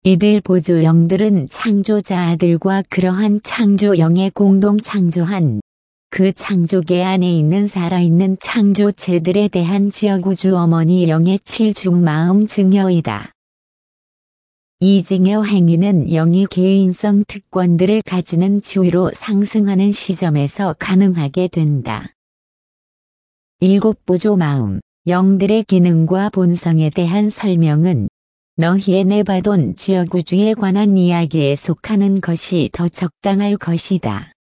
이들 보조영들은 창조자들과 그러한 창조영에 공동 창조한 그 창조계 안에 있는 살아있는 창조체들에 대한 지어구주 어머니 영의 7중 마음 증여이다. 이 증여 행위는 영이 개인성 특권들을 가지는 지위로 상승하는 시점에서 가능하게 된다. 7보조 마음, 영들의 기능과 본성에 대한 설명은 너희의 네바돈 지어구주에 관한 이야기에 속하는 것이 더 적당할 것이다.